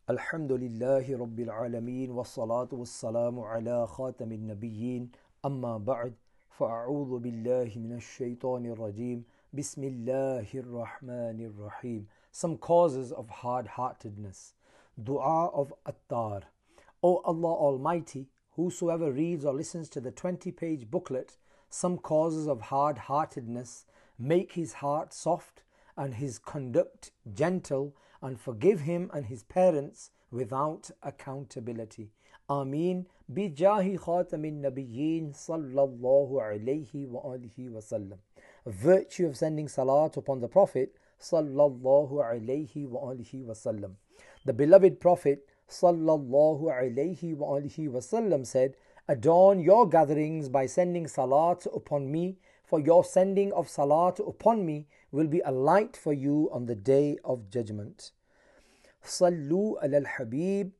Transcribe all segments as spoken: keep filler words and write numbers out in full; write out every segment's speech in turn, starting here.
Alhamdulillahi Rabbil Alameen wassalatu wassalamu ala khatamin nabiyyin amma ba'd fa'a'udhu billahi minash shaitanir rajeem bismillahir rahmanir rahim. Some causes of hard-heartedness. Dua of Attar. O Allah Almighty, whosoever reads or listens to the twenty-page booklet, Some Causes of Hard-Heartedness, make his heart soft and his conduct gentle, and forgive him and his parents without accountability. Ameen. Bijahi khatamin nabiyyin sallallahu alayhi wa alihi wa sallam. Virtue of sending salat upon the Prophet sallallahu alayhi wa alihi wa sallam. The beloved Prophet sallallahu alayhi wa alihi wa sallam said, Adorn your gatherings by sending salat upon me, for your sending of salat upon me will be a light for you on the day of judgment. Sallu ala al-Habib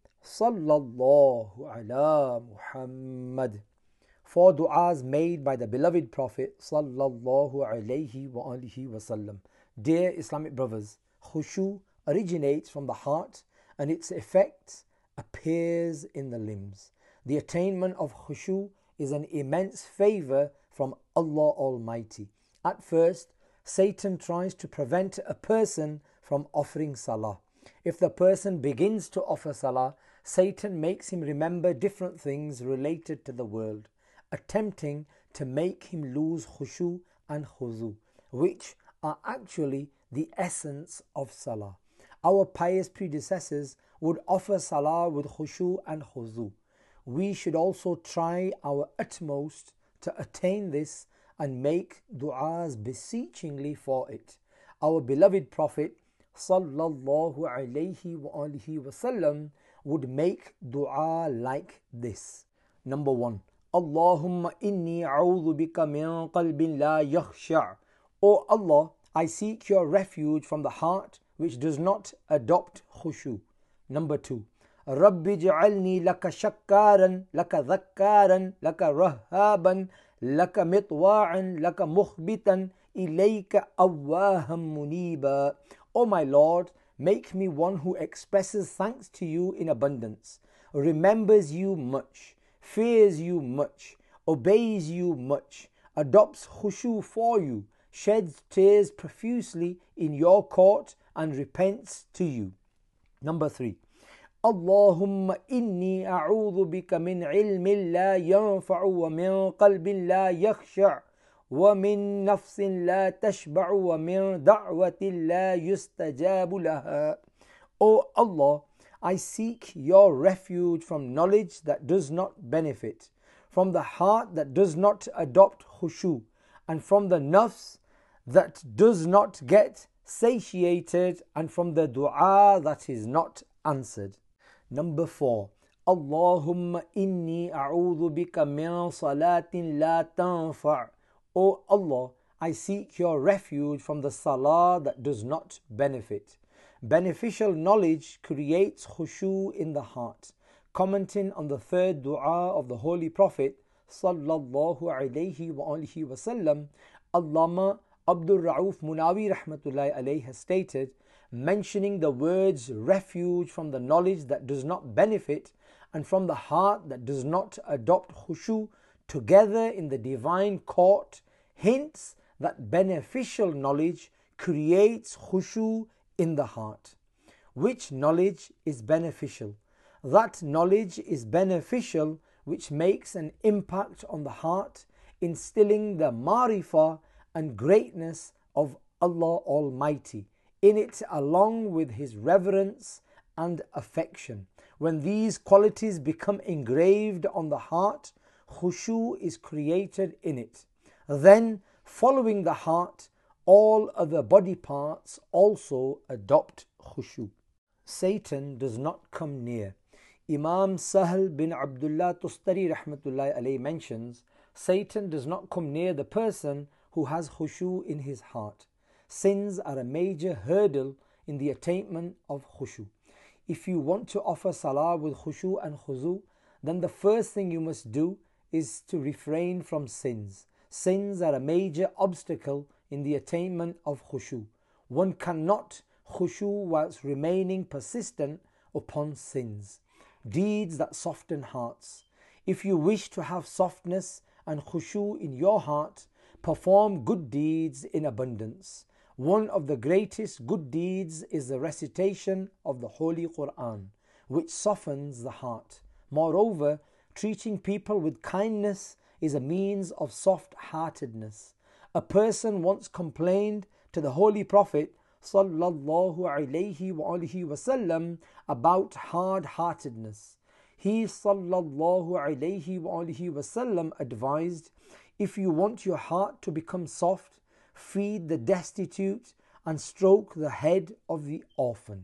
sallallahu ala Muhammad. Four du'as made by the beloved Prophet sallallahu alayhi wa alihi wa sallam. Dear Islamic brothers, khushu originates from the heart and its effect appears in the limbs. The attainment of khushu is an immense favor from Allah Almighty. At first, Satan tries to prevent a person from offering salah. If the person begins to offer salah, Satan makes him remember different things related to the world, attempting to make him lose khushu and khuzu, which are actually the essence of salah. Our pious predecessors would offer salah with khushu and khuzu. We should also try our utmost to attain this and make du'as beseechingly for it. Our beloved Prophet sallallahu alayhi wa alihi wa sallam would make du'a like this. Number one, Allahumma inni a'udhu bika min qalbin la yakhsha'. O Allah, I seek your refuge from the heart which does not adopt khushu. Number two, Rabbi ja'alni laka shakkaran, laka dhakkaran, laka rahhaban, laka mitwa'an, laka mukhbitan, ilayka awwaham muniba. O my Lord, make me one who expresses thanks to you in abundance, remembers you much, fears you much, obeys you much, adopts khushu for you, sheds tears profusely in your court, and repents to you. Number three, Allahumma inni a'udhu bika min ilmin la yanfa'u wa min qalbin la yakhsha' wa min nafsin la tashba'u wa min da'watin la yustajabu laha. O Allah, I seek your refuge from knowledge that does not benefit, from the heart that does not adopt khushu, and from the nafs that does not get satiated, and from the dua that is not answered. Number four, Allahumma inni a'udhu bika min salatin la tanfa'. O Allah, I seek your refuge from the salah that does not benefit. Beneficial knowledge creates khushu in the heart. Commenting on the third dua of the Holy Prophet sallallahu alayhi wa alihi wa sallam, Allama Abdul Rauf Munawi rahmatullahi alayhi has stated, mentioning the words refuge from the knowledge that does not benefit and from the heart that does not adopt khushu together in the divine court, hints that beneficial knowledge creates khushu in the heart. Which knowledge is beneficial? That knowledge is beneficial which makes an impact on the heart, instilling the marifah and greatness of Allah Almighty in it, along with His reverence and affection. When these qualities become engraved on the heart, khushu is created in it. Then, following the heart, all other body parts also adopt khushu. Satan does not come near. Imam Sahal bin Abdullah Tustari rahmatullahi alayhi mentions, Satan does not come near the person who has khushu in his heart. Sins are a major hurdle in the attainment of khushu. If you want to offer salah with khushu and khuzu, then the first thing you must do is to refrain from sins. Sins are a major obstacle in the attainment of khushu. One cannot khushu whilst remaining persistent upon sins, deeds that soften hearts. If you wish to have softness and khushu in your heart, perform good deeds in abundance. One of the greatest good deeds is the recitation of the Holy Quran, which softens the heart. Moreover, treating people with kindness is a means of soft-heartedness. A person once complained to the Holy Prophet sallallahu alaihi wa alihi wasallam about hard-heartedness. He sallallahu alaihi wa alihi wasallam advised, if you want your heart to become soft, feed the destitute and stroke the head of the orphan.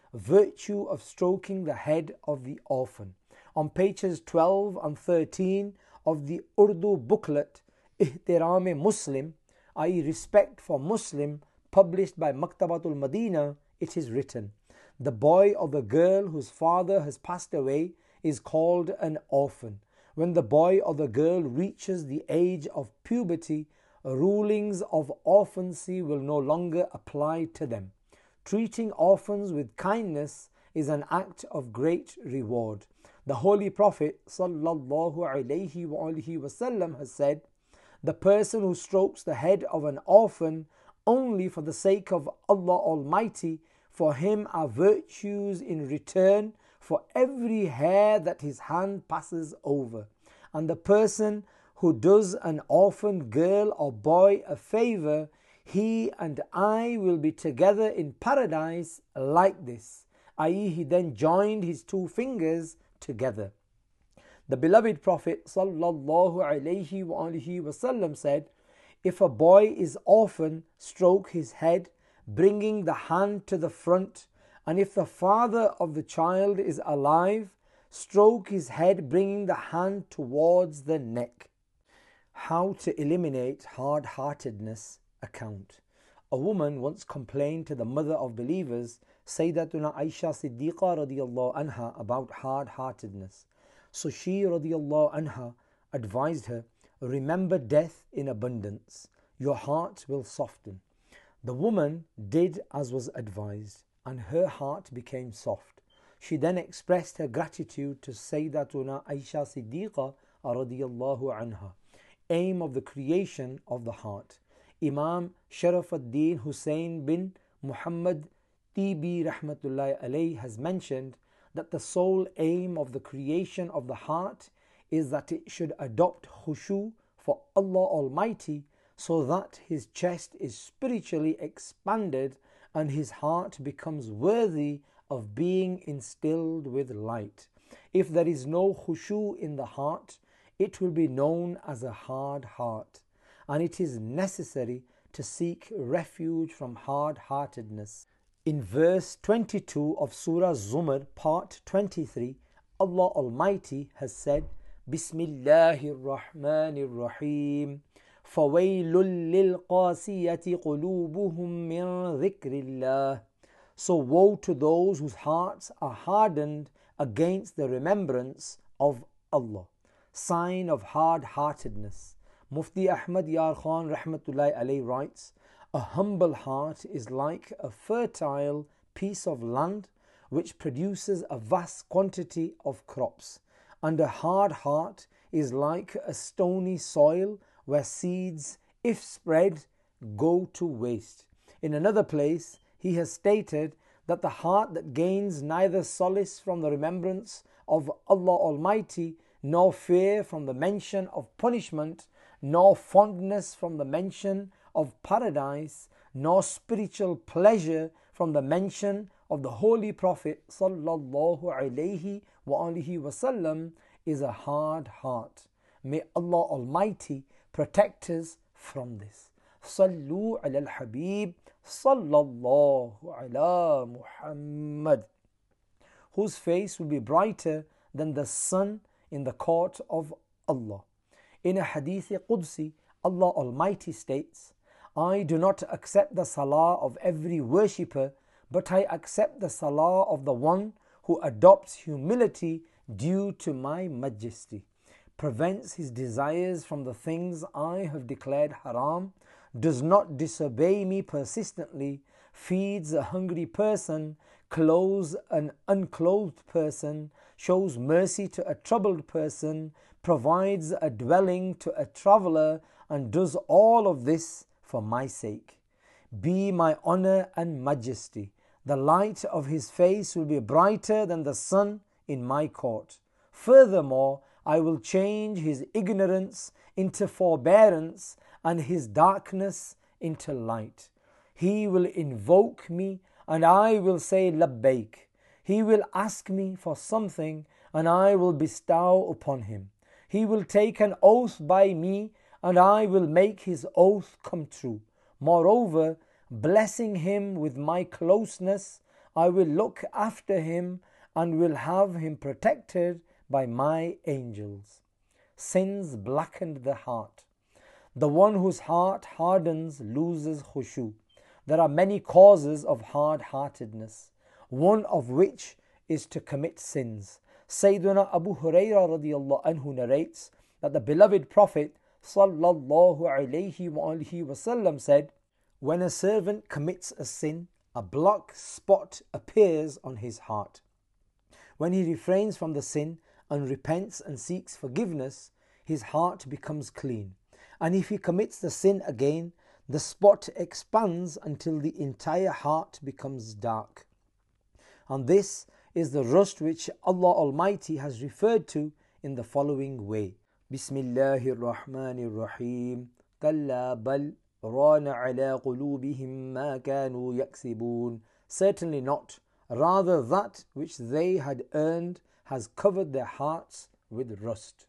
Virtue of stroking the head of the orphan. On pages twelve and thirteen of the Urdu booklet Ihtiram Muslim, that is Respect for Muslim, published by Maktabatul Madina, it is written, the boy or the girl whose father has passed away is called an orphan. When the boy or the girl reaches the age of puberty, rulings of orphancy will no longer apply to them. Treating orphans with kindness is an act of great reward. The Holy Prophet sallallahu alaihi wa alihi wasallam has said, the person who strokes the head of an orphan only for the sake of Allah Almighty, for him are virtues in return for every hair that his hand passes over. And the person who does an orphan girl or boy a favor, he and I will be together in paradise like this. that is, he then joined his two fingers together. The beloved Prophet sallallahu alaihi wa alihi wasallam said, if a boy is orphan, stroke his head, bringing the hand to the front, and if the father of the child is alive, stroke his head, bringing the hand towards the neck. How to eliminate hard-heartedness account. A woman once complained to the mother of believers, Sayyidatuna Aisha Siddiqa radiyallahu anha, about hard-heartedness. So she radiyallahu anha advised her, remember death in abundance. Your heart will soften. The woman did as was advised, and her heart became soft. She then expressed her gratitude to Sayyidatuna Aisha Siddiqa radiyallahu anha. Aim of the creation of the heart. Imam Sharafuddin Hussain bin Muhammad Tibi rahmatullahi alayhi has mentioned that the sole aim of the creation of the heart is that it should adopt khushu for Allah Almighty, so that his chest is spiritually expanded and his heart becomes worthy of being instilled with light. If there is no khushu in the heart, it will be known as a hard heart, and it is necessary to seek refuge from hard-heartedness. In verse twenty-two of Surah Zumar, part twenty-three, Allah Almighty has said, Bismillahir Rahmanir Rahim, فَوَيْلٌ لِلْقَاسِيَةِ قُلُوبُهُم مِّن ذِكْرِ اللَّهِ. So woe to those whose hearts are hardened against the remembrance of Allah. Sign of hard-heartedness. Mufti Ahmad Yar Khan rahmatullahi alayhi writes, a humble heart is like a fertile piece of land which produces a vast quantity of crops, and a hard heart is like a stony soil where seeds, if spread, go to waste. In another place, he has stated that the heart that gains neither solace from the remembrance of Allah Almighty, nor fear from the mention of punishment, nor fondness from the mention of paradise, nor spiritual pleasure from the mention of the Holy Prophet sallallahu alaihi wa alihi wasallam, is a hard heart. May Allah Almighty protect us from this. Sallu ala al-Habib sallallahu ala Muhammad, whose face will be brighter than the sun in the court of Allah. In a Hadith Qudsi, Allah Almighty states, I do not accept the salah of every worshipper, but I accept the salah of the one who adopts humility due to my majesty, prevents his desires from the things I have declared haram, does not disobey me persistently, feeds a hungry person, clothes an unclothed person, shows mercy to a troubled person, provides a dwelling to a traveller, and does all of this for my sake. Be my honour and majesty. The light of his face will be brighter than the sun in my court. Furthermore, I will change his ignorance into forbearance and his darkness into light. He will invoke me and I will say labbaik. He will ask me for something and I will bestow upon him. He will take an oath by me and I will make his oath come true. Moreover, blessing him with my closeness, I will look after him and will have him protected by my angels. Sins blackened the heart. The one whose heart hardens loses khushu. There are many causes of hard-heartedness, one of which is to commit sins. Sayyiduna Abu Hurairah radiyallahu anhu narrates that the beloved Prophet sallallahu alayhi wa alihi wasallam said, when a servant commits a sin, a black spot appears on his heart. When he refrains from the sin and repents and seeks forgiveness, his heart becomes clean. And if he commits the sin again, the spot expands until the entire heart becomes dark. And this is the rust which Allah Almighty has referred to in the following way. Bismillahir Rahmanir Rahim. Kalla bal rana ala qulubihim ma kanu yaksibun. Certainly not. Rather, that which they had earned has covered their hearts with rust.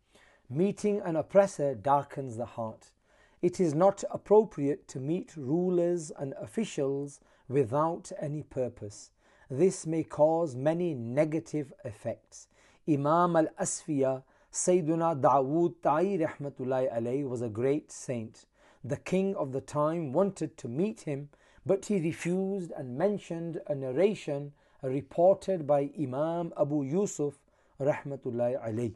Meeting an oppressor darkens the heart. It is not appropriate to meet rulers and officials without any purpose. This may cause many negative effects. Imam al-Asfiya, Sayyiduna Dawood Ta'i rahmatullahi alayhi, was a great saint. The king of the time wanted to meet him, but he refused and mentioned a narration reported by Imam Abu Yusuf rahmatullahi alayhi.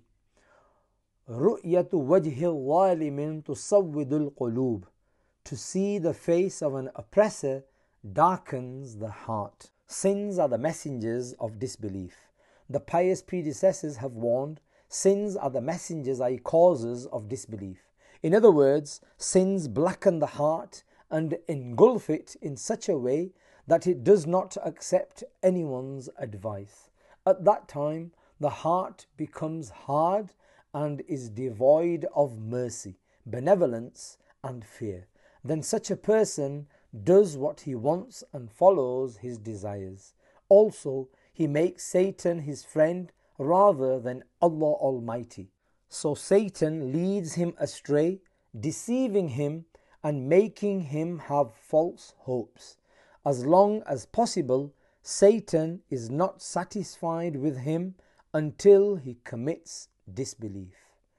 رُؤْيَةُ وَجْهِ الظَّالِمِ تُصَوِّدُ الْقُلُوبِ. To see the face of an oppressor darkens the heart. Sins are the messengers of disbelief. The pious predecessors have warned, sins are the messengers, that is causes of disbelief. In other words, sins blacken the heart and engulf it in such a way that it does not accept anyone's advice. At that time, the heart becomes hard and is devoid of mercy, benevolence and fear. Then such a person does what he wants and follows his desires. Also, he makes Satan his friend rather than Allah Almighty. So Satan leads him astray, deceiving him and making him have false hopes. As long as possible, Satan is not satisfied with him until he commits disbelief.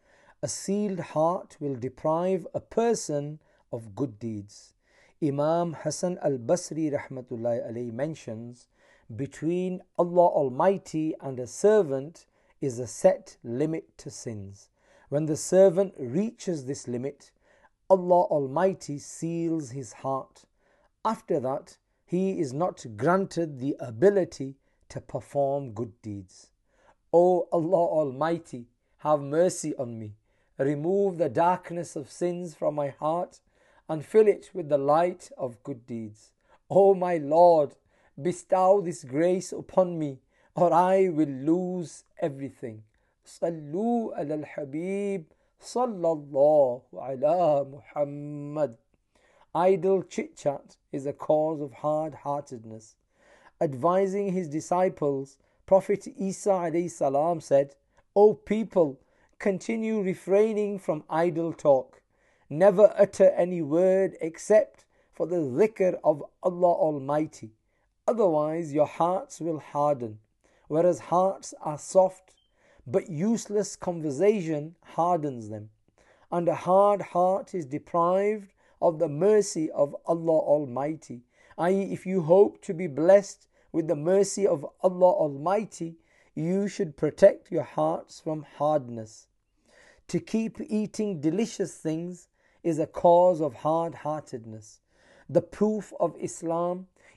A sealed heart will deprive a person of good deeds. Imam Hassan al-Basri rahmatullahi alayhi mentions, between Allah Almighty and a servant is a set limit to sins. When the servant reaches this limit, Allah Almighty seals his heart. After that, he is not granted the ability to perform good deeds. O Allah Almighty, have mercy on me. Remove the darkness of sins from my heart and fill it with the light of good deeds. O my Lord, bestow this grace upon me, or I will lose everything. Sallu ala al-Habib, sallallahu ala Muhammad. Idle chit-chat is a cause of hard-heartedness. Advising his disciples, Prophet Isa alayhi salam said, O people, continue refraining from idle talk. Never utter any word except for the dhikr of Allah Almighty. Otherwise your hearts will harden. Whereas hearts are soft, but useless conversation hardens them. And a hard heart is deprived of the mercy of Allah Almighty. that is, if you hope to be blessed with the mercy of Allah Almighty, you should protect your hearts from hardness. To keep eating delicious things is a cause of hard-heartedness. The proof of Islam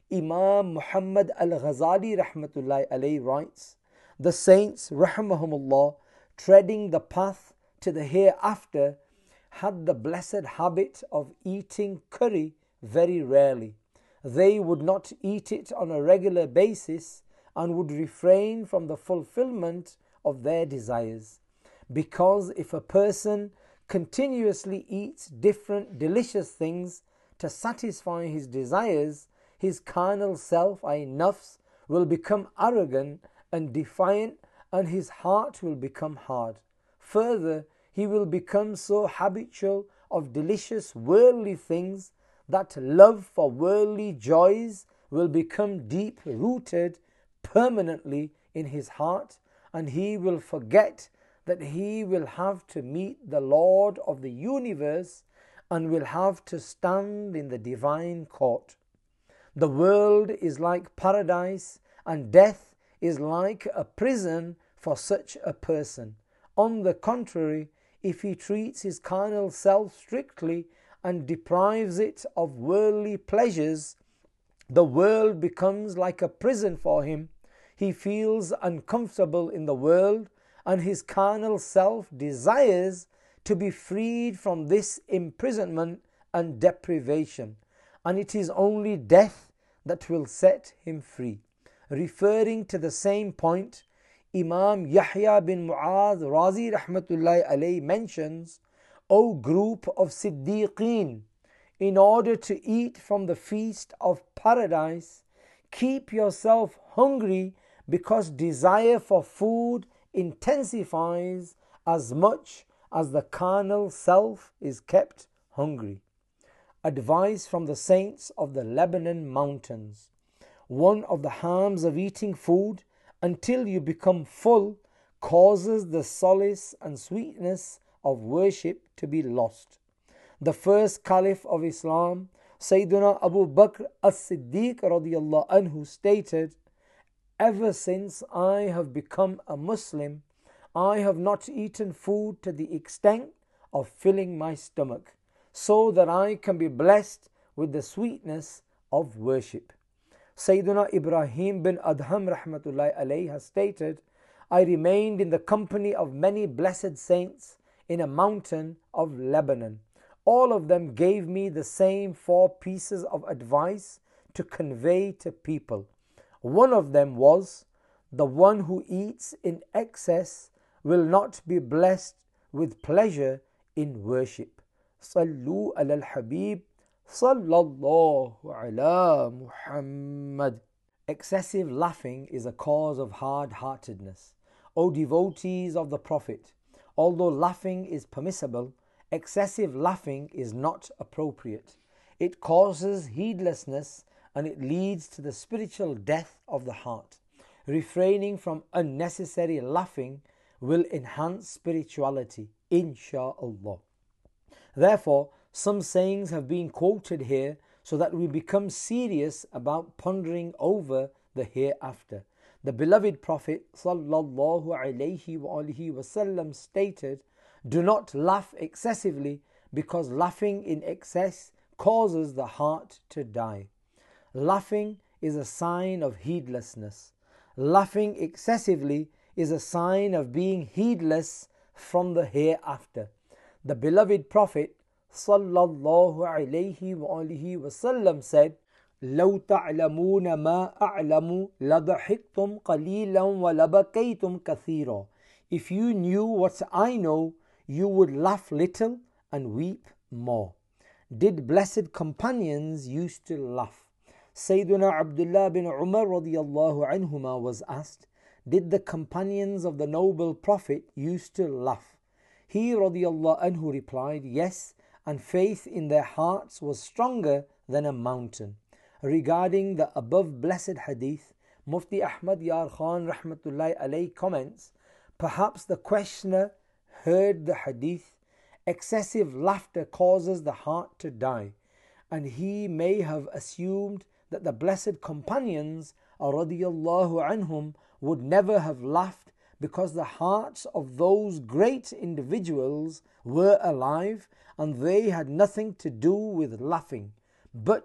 Imam Muhammad al-Ghazali rahmatullahi alayhi writes, the saints rahimahumullah, treading the path to the hereafter, had the blessed habit of eating curry very rarely. They would not eat it on a regular basis and would refrain from the fulfillment of their desires. Because if a person continuously eats different delicious things to satisfy his desires, his carnal self, ay nafs, will become arrogant and defiant, and his heart will become hard. Further, he will become so habitual of delicious worldly things that love for worldly joys will become deep rooted permanently in his heart, and he will forget that he will have to meet the Lord of the universe and will have to stand in the divine court. The world is like paradise, and death is like a prison for such a person. On the contrary, if he treats his carnal self strictly and deprives it of worldly pleasures, the world becomes like a prison for him. He feels uncomfortable in the world, and his carnal self desires to be freed from this imprisonment and deprivation, and it is only death that will set him free. Referring to the same point, Imam Yahya bin Mu'adh Razi rahmatullahi alayhi mentions, O group of Siddiqeen, in order to eat from the feast of paradise, keep yourself hungry, because desire for food intensifies as much as the carnal self is kept hungry. Advice from the saints of the Lebanon mountains. One of the harms of eating food until you become full causes the solace and sweetness of worship to be lost. The first Caliph of Islam, Sayyidina Abu Bakr as-Siddiq radiyallahu anhu, stated, ever since I have become a Muslim, I have not eaten food to the extent of filling my stomach, so that I can be blessed with the sweetness of worship. Sayyidina Ibrahim bin Adham rahmatullahi alayhi has stated, I remained in the company of many blessed saints in a mountain of Lebanon. All of them gave me the same four pieces of advice to convey to people. One of them was, the one who eats in excess will not be blessed with pleasure in worship. Sallu ala al-Habib sallallahu ala Muhammad. Excessive laughing is a cause of hard-heartedness. O devotees of the Prophet, although laughing is permissible, excessive laughing is not appropriate. It causes heedlessness and it leads to the spiritual death of the heart. Refraining from unnecessary laughing will enhance spirituality, insha'Allah. Therefore, some sayings have been quoted here so that we become serious about pondering over the hereafter. The beloved Prophet sallallahu alaihi wasallam stated, do not laugh excessively, because laughing in excess causes the heart to die. Laughing is a sign of heedlessness. Laughing excessively is a sign of being heedless from the hereafter. The beloved Prophet sallallahu alaihi wasallam said, لو تعلمون ما أعلم لضحكتم قليلا ولبكيتم كثيرا. If you knew what I know, you would laugh little and weep more. Did blessed companions used to laugh? Sayyiduna Abdullah bin Umar radiyallahu anhuma was asked, did the companions of the noble Prophet used to laugh? He radiyallahu anhu replied, yes, and faith in their hearts was stronger than a mountain. Regarding the above blessed hadith, Mufti Ahmad Yar Khan rahmatullahi alayhi comments, perhaps the questioner heard the hadith, excessive laughter causes the heart to die, and he may have assumed that the blessed companions radiyallahu anhum would never have laughed because the hearts of those great individuals were alive and they had nothing to do with laughing. But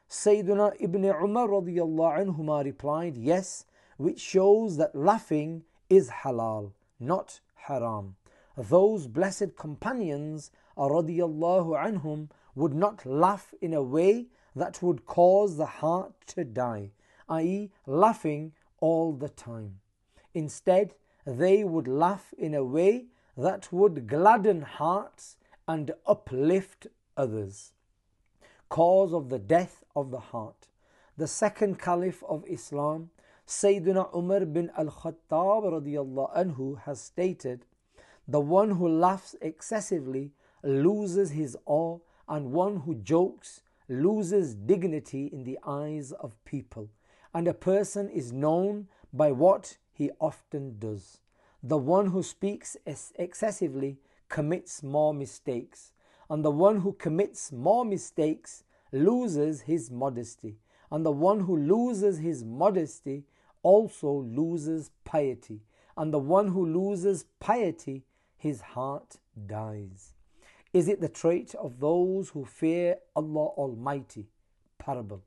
Sayyiduna Ibn Umar radiyallahu anhuma replied, yes, which shows that laughing is halal, not haram. Those blessed companions radiyallahu anhum would not laugh in a way that would cause the heart to die, that is laughing all the time. Instead, they would laugh in a way that would gladden hearts and uplift others. Cause of the death of the heart. The second Caliph of Islam, Sayyidina Umar bin al-Khattab radiyallahu anhu, has stated, the one who laughs excessively loses his awe, and one who jokes loses dignity in the eyes of people, and a person is known by what he often does. The one who speaks excessively commits more mistakes, and the one who commits more mistakes loses his modesty, and the one who loses his modesty also loses piety, and the one who loses piety, his heart dies. Is it the trait of those who fear Allah Almighty? Parable.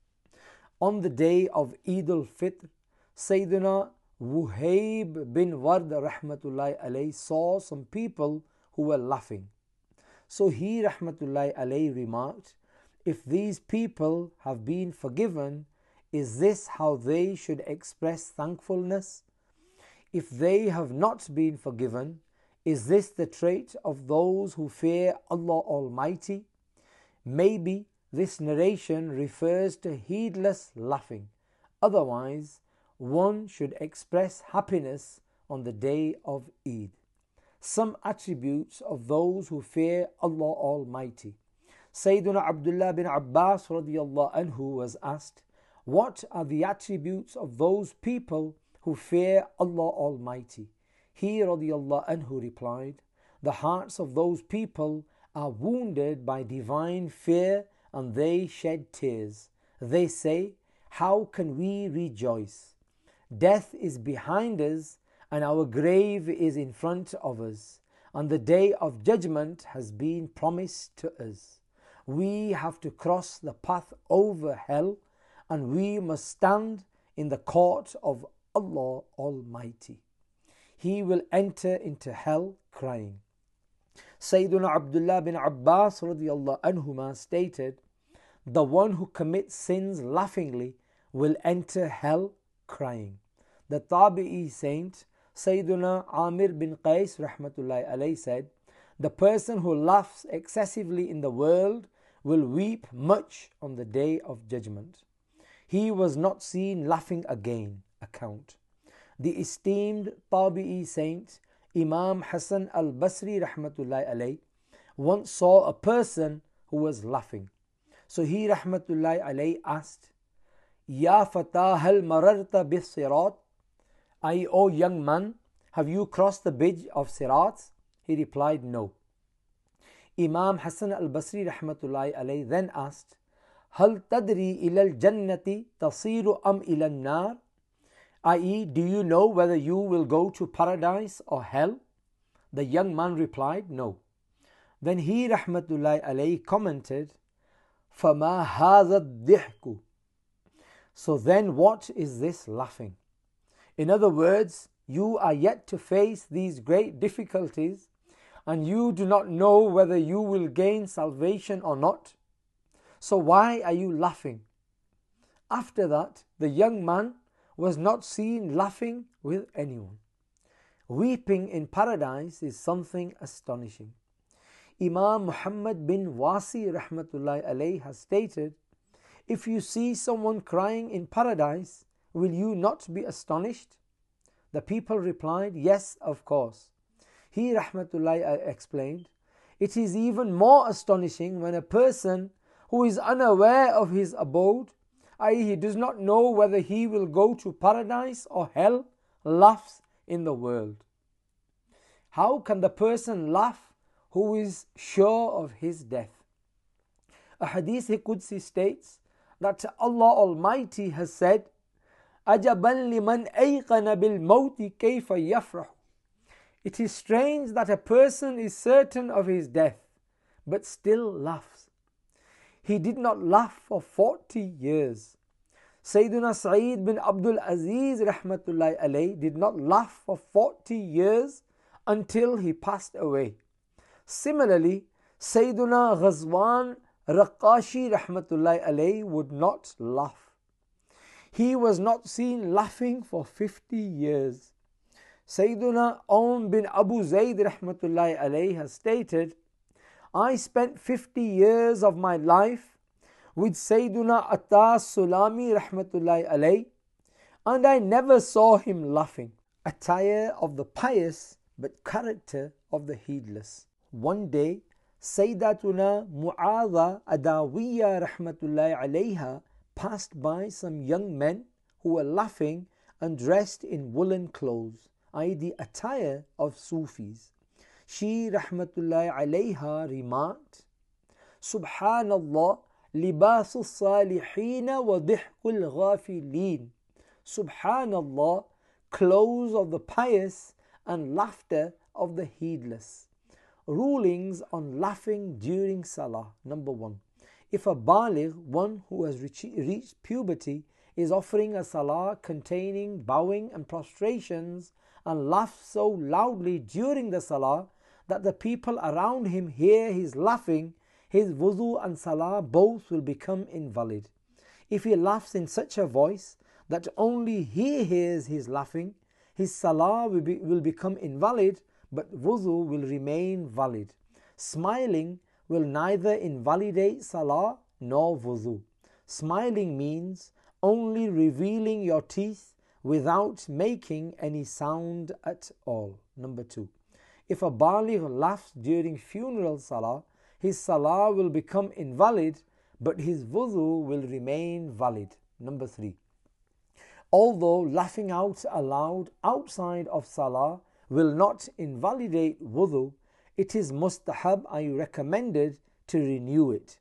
On the day of Eid al-Fitr, Sayyidina Wuhayb bin Ward rahmatullahi alayhi saw some people who were laughing. So he rahmatullahi alayhi remarked, if these people have been forgiven, is this how they should express thankfulness? If they have not been forgiven, is this the trait of those who fear Allah Almighty? Maybe this narration refers to heedless laughing. Otherwise, one should express happiness on the day of Eid. Some attributes of those who fear Allah Almighty. Sayyiduna Abdullah bin Abbas radiyallahu anhu was asked, what are the attributes of those people who fear Allah Almighty? He radiyallahu anhu replied, the hearts of those people are wounded by divine fear and they shed tears. They say, how can we rejoice? Death is behind us and our grave is in front of us, and the day of judgment has been promised to us. We have to cross the path over hell, and we must stand in the court of Allah Almighty. He will enter into hell crying. Sayyiduna Abdullah bin Abbas radiyallahu anhuma stated, the one who commits sins laughingly will enter hell crying. The Tabi'i saint Sayyiduna Amir bin Qais rahmatullahi alayhi said, the person who laughs excessively in the world will weep much on the day of judgment. He was not seen laughing again. Account. The esteemed Tabi'i saint Imam Hassan al-Basri rahmatullahi alayhi once saw a person who was laughing. So he rahmatullahi alayhi asked, Ya Fatah hal mararta bis sirat? I, O young man, have you crossed the bridge of Sirat? He replied, no. Imam Hassan al-Basri rahmatullahi alayhi then asked, Hal tadri ila al-jannati tasiru am ila al-nar? that is, do you know whether you will go to paradise or hell? The young man replied, no. Then he rahmatullahi alayhi commented, فَمَا هَذَا الضِّحْكُ? So then what is this laughing? In other words, you are yet to face these great difficulties and you do not know whether you will gain salvation or not. So why are you laughing? After that, the young man was not seen laughing with anyone. Weeping in paradise is something astonishing. Imam Muhammad bin Wasi rahmatullahi alayhi has stated, if you see someone crying in paradise, will you not be astonished? The people replied, yes, of course. He rahmatullahi explained, it is even more astonishing when a person who is unaware of his abode, that is, he does not know whether he will go to paradise or hell, laughs in the world. How can the person laugh who is sure of his death? A hadith Qudsi states that Allah Almighty has said, أَجَبًا لِمَنْ أَيْقَنَ بِالْمَوْتِ كَيْفَ يَفْرَحُ. It is strange that a person is certain of his death, but still laughs. he did not laugh for forty years. Sayyiduna Sa'id bin Abdul Aziz rahmatullahi alayhi did not laugh for forty years until he passed away. Similarly, Sayyiduna Ghazwan Raqashi rahmatullahi alayhi would not laugh. He was not seen laughing for fifty years. Sayyiduna Aun bin Abu Zayd rahmatullahi alayhi has stated, I spent fifty years of my life with Sayyiduna Atta Sulami rahmatullahi alayhi, and I never saw him laughing. Attire of the pious, but character of the heedless. One day, Sayyidatuna Mu'adha Adawiyya rahmatullahi alayha passed by some young men who were laughing and dressed in woolen clothes, that is the attire of Sufis. She rahmatullahi alayha remarked, Subhanallah, libasu salihina wa dihkul ghafilin. Subhanallah, clothes of the pious and laughter of the heedless. Rulings on laughing during Salah. Number one. If a baligh, one who has reached puberty, is offering a Salah containing bowing and prostrations and laughs so loudly during the Salah that the people around him hear his laughing, his wudu and Salah both will become invalid. If he laughs in such a voice that only he hears his laughing, his Salah will, be, will become invalid, but wudu will remain valid. Smiling will neither invalidate Salah nor wudu. Smiling means only revealing your teeth without making any sound at all. Number two. If a baligh laughs during funeral Salah, his Salah will become invalid, but his wudu will remain valid. Number three. Although laughing out aloud outside of Salah will not invalidate wudu, it is mustahab, I recommended, to renew it.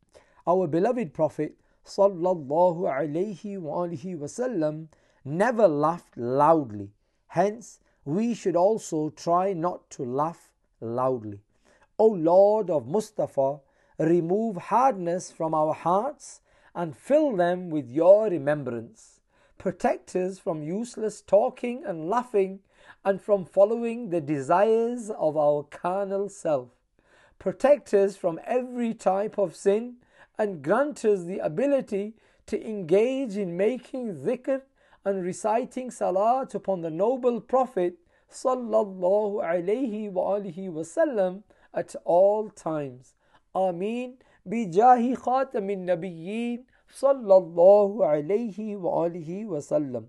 Our beloved Prophet sallallahu alayhi wa alihi wasallam never laughed loudly. Hence, we should also try not to laugh loudly. O Lord of Mustafa, remove hardness from our hearts and fill them with your remembrance. Protect us from useless talking and laughing and from following the desires of our carnal self. Protect us from every type of sin and grant us the ability to engage in making dhikr and reciting salat upon the noble Prophet sallallahu alayhi wa alihi wasallam at all times. Ameen. Bijahi khatamin nabiyyin sallallahu alayhi wa alihi wasallam.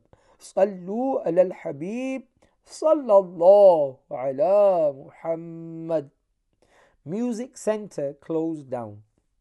Sallu ala al-habib sallallahu ala Muhammad. Music center closed down.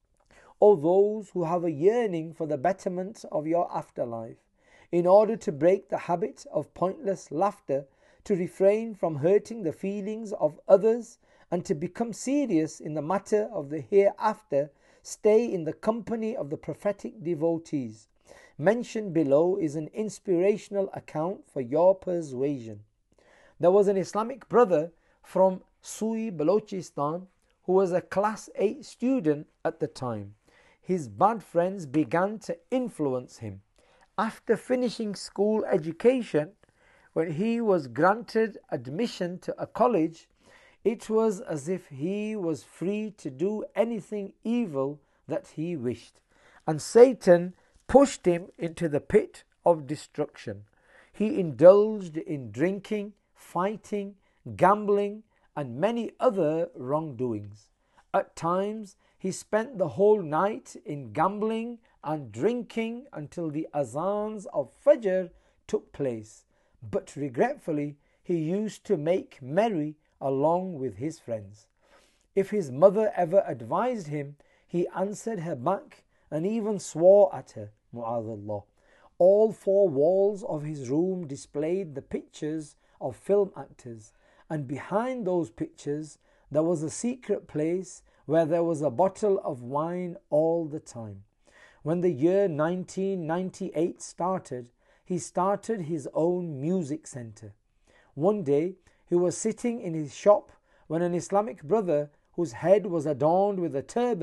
O those who have a yearning for the betterment of your afterlife, in order to break the habit of pointless laughter, to refrain from hurting the feelings of others, and to become serious in the matter of the hereafter, stay in the company of the prophetic devotees. Mentioned below is an inspirational account for your persuasion. There was an Islamic brother from Sui, Balochistan, who was a class eight student at the time. His bad friends began to influence him. After finishing school education, when he was granted admission to a college, it was as if he was free to do anything evil that he wished, and Satan pushed him into the pit of destruction. He indulged in drinking, fighting, gambling, and many other wrongdoings. At times, he spent the whole night in gambling and drinking until the azans of Fajr took place. But regretfully, he used to make merry along with his friends. If his mother ever advised him, he answered her back and even swore at her. Mu'adhallah. All four walls of his room displayed the pictures of film actors, and behind those pictures there was a secret place where there was a bottle of wine all the time. When the year nineteen ninety-eight started, he started his own music center. One day, he was sitting in his shop when an Islamic brother, whose head was adorned with a turban,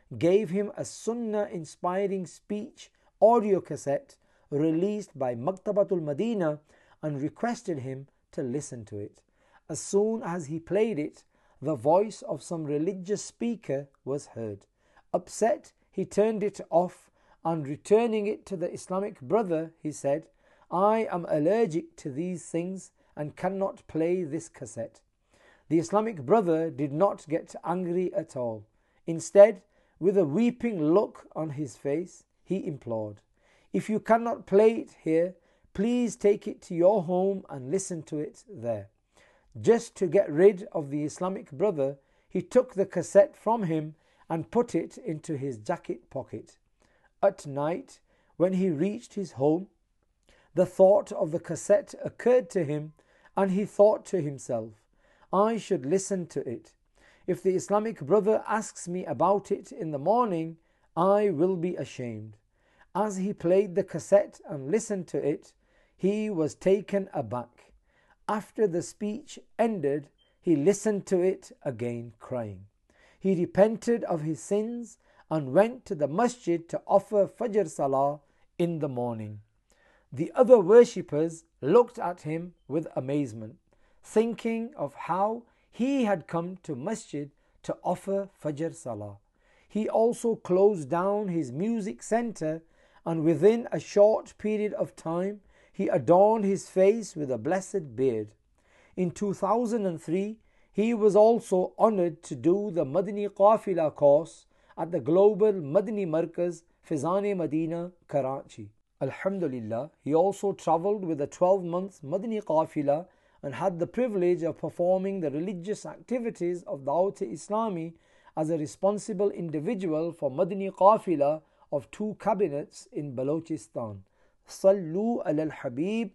gave him a sunnah-inspiring speech audio cassette released by Maktabatul Madinah and requested him to listen to it. As soon as he played it, the voice of some religious speaker was heard. Upset, he turned it off and returning it to the Islamic brother, he said, "I am allergic to these things and cannot play this cassette." The Islamic brother did not get angry at all. Instead, with a weeping look on his face, he implored, "If you cannot play it here, please take it to your home and listen to it there." Just to get rid of the Islamic brother, he took the cassette from him and put it into his jacket pocket. At night, when he reached his home, the thought of the cassette occurred to him, and he thought to himself, "I should listen to it. If the Islamic brother asks me about it in the morning, I will be ashamed." As he played the cassette and listened to it, he was taken aback. After the speech ended, he listened to it again, crying. He repented of his sins and went to the masjid to offer Fajr Salah in the morning. The other worshippers looked at him with amazement, thinking of how he had come to masjid to offer Fajr Salah. He also closed down his music center, and within a short period of time, he adorned his face with a blessed beard. In two thousand three, he was also honored to do the Madani Qafila course at the Global Madani Markaz, Fizan-e-Madina, Karachi. Alhamdulillah, he also travelled with a twelve-month Madani Qafila and had the privilege of performing the religious activities of Dawat-e-Islami as a responsible individual for Madani Qafila of two cabinets in Balochistan. Sallu ala al-Habib,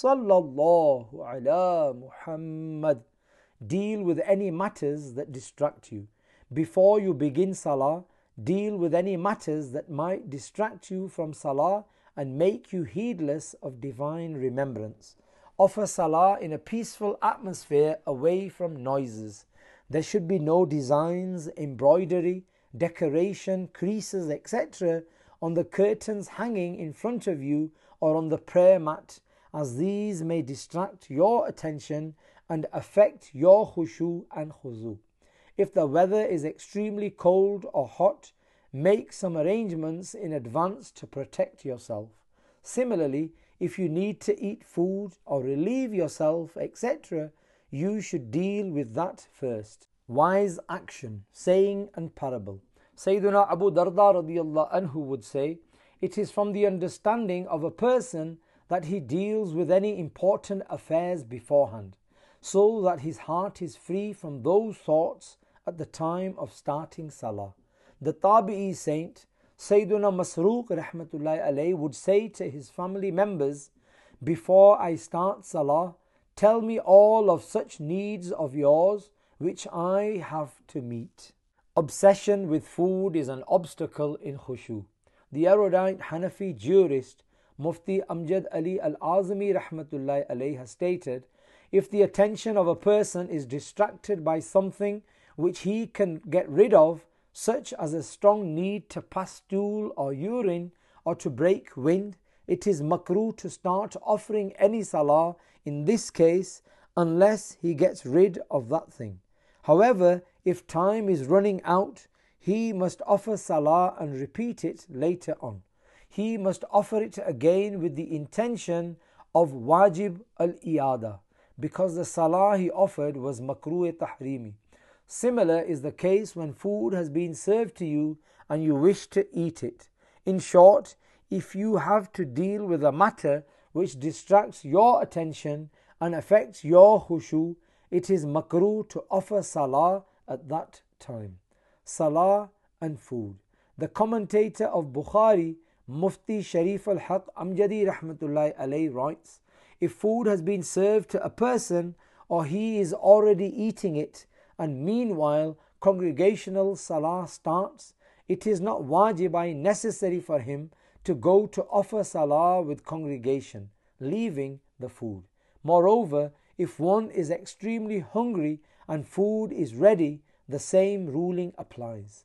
sallallahu ala Muhammad. Deal with any matters that distract you. Before you begin Salah, deal with any matters that might distract you from Salah and make you heedless of divine remembrance. Offer Salah in a peaceful atmosphere away from noises. There should be no designs, embroidery, decoration, creases, et cetera on the curtains hanging in front of you or on the prayer mat, as these may distract your attention and affect your khushu and khuzu. If the weather is extremely cold or hot, make some arrangements in advance to protect yourself. Similarly, if you need to eat food or relieve yourself, et cetera, you should deal with that first. Wise action, saying and parable. Sayyiduna Abu Darda radiyallahu anhu would say, "It is from the understanding of a person that he deals with any important affairs beforehand, so that his heart is free from those thoughts at the time of starting Salah." The Tabi'i saint, Sayyiduna Masruq rahmatullahi alayhi, would say to his family members, "Before I start Salah, tell me all of such needs of yours which I have to meet." Obsession with food is an obstacle in khushu. The erudite Hanafi jurist Mufti Amjad Ali Al-Azmi rahmatullahi alayhi has stated, if the attention of a person is distracted by something which he can get rid of, such as a strong need to pass stool or urine or to break wind, it is makruh to start offering any salah in this case unless he gets rid of that thing. However, if time is running out, he must offer salah and repeat it later on. He must offer it again with the intention of wajib al-iyada, because the salah he offered was makruh tahrimi. Similar is the case when food has been served to you and you wish to eat it. In short, if you have to deal with a matter which distracts your attention and affects your khushu, it is makruh to offer salah at that time. Salah and food. The commentator of Bukhari, Mufti Sharif al-Haq Amjadi rahmatullahi alayhi, writes, if food has been served to a person or he is already eating it and meanwhile congregational salah starts, it is not wajibai necessary for him to go to offer salah with congregation, leaving the food. Moreover, if one is extremely hungry and food is ready, the same ruling applies.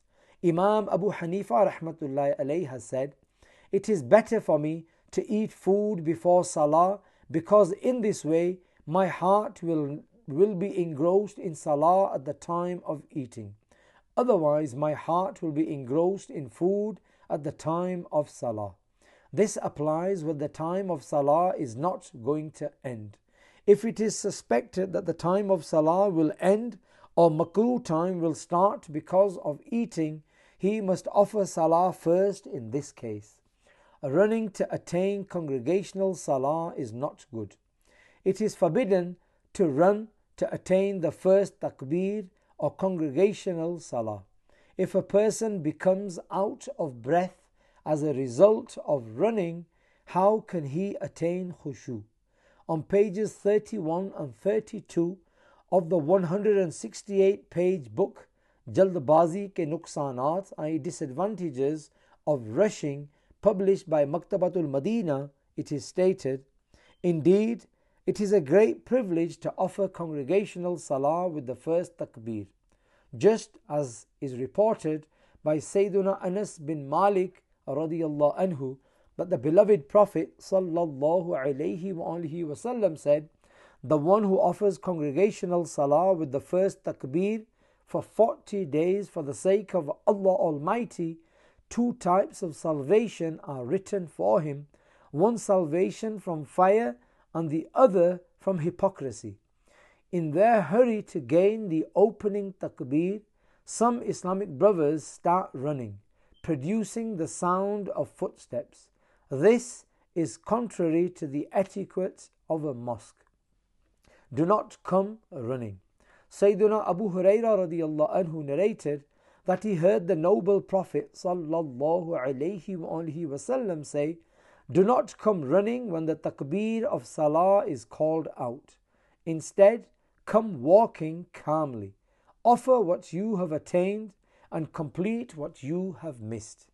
Imam Abu Hanifa rahmatullahi alayhi has said, "It is better for me to eat food before Salah, because in this way my heart will, will be engrossed in Salah at the time of eating. Otherwise my heart will be engrossed in food at the time of Salah." This applies when the time of Salah is not going to end. If it is suspected that the time of Salah will end or makruh time will start because of eating, he must offer Salah first in this case. Running to attain congregational Salah is not good. It is forbidden to run to attain the first takbir or congregational Salah. If a person becomes out of breath as a result of running, how can he attain khushu? On pages thirty-one and thirty-two of the one hundred sixty-eight page book Jaldbazi ke Nuqsanat, that is disadvantages of rushing, published by Maktabatul Madina, it is stated, "Indeed, it is a great privilege to offer congregational Salah with the first takbir, just as is reported by Sayyiduna Anas bin Malik radiyallahu anhu, that the beloved Prophet sallallahu alayhi wa alihi wasallam said, the one who offers congregational Salah with the first takbir for forty days for the sake of Allah Almighty, two types of salvation are written for him, one salvation from fire and the other from hypocrisy." In their hurry to gain the opening takbir, some Islamic brothers start running, producing the sound of footsteps. This is contrary to the etiquette of a mosque. Do not come running. Sayyiduna Abu Hurairah radiyallahu anhu narrated that he heard the noble Prophet sallallahu alayhi wa alihi wasallam say, "Do not come running when the takbir of Salah is called out. Instead, come walking calmly. Offer what you have attained and complete what you have missed."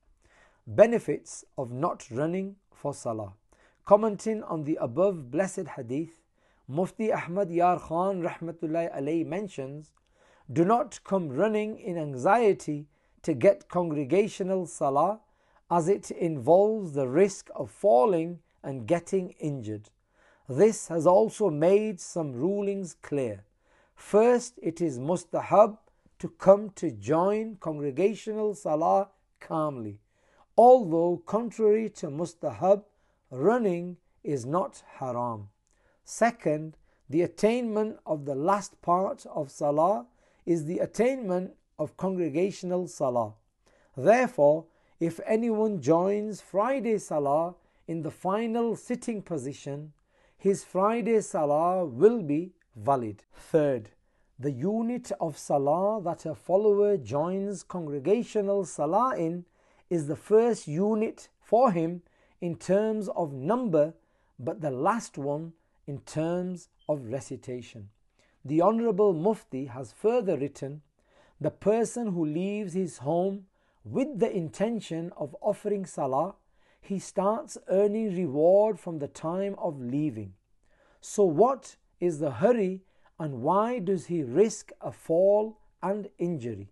Benefits of not running for Salah. Commenting on the above blessed hadith, Mufti Ahmad Yar Khan rahmatullahi alayhi mentions, "Do not come running in anxiety to get congregational Salah, as it involves the risk of falling and getting injured. This has also made some rulings clear. First, it is mustahab to come to join congregational Salah calmly, although contrary to mustahab, running is not haram. Second, the attainment of the last part of Salah is the attainment of congregational Salah. Therefore, if anyone joins Friday Salah in the final sitting position, his Friday Salah will be valid. Third, the unit of Salah that a follower joins congregational Salah in is the first unit for him in terms of number, but the last one in terms of recitation. The Honorable Mufti has further written, "The person who leaves his home with the intention of offering Salah, he starts earning reward from the time of leaving. So what is the hurry and why does he risk a fall and injury?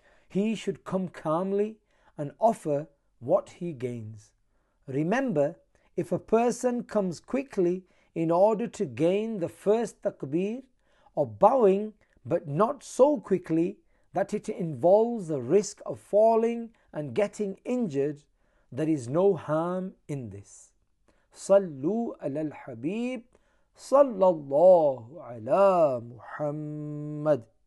He should come calmly and offer what he gains. Remember, if a person comes quickly in order to gain the first takbir, or bowing but not so quickly that it involves the risk of falling and getting injured, there is no harm in this." Sallu ala al-Habib sallallahu ala Muhammad.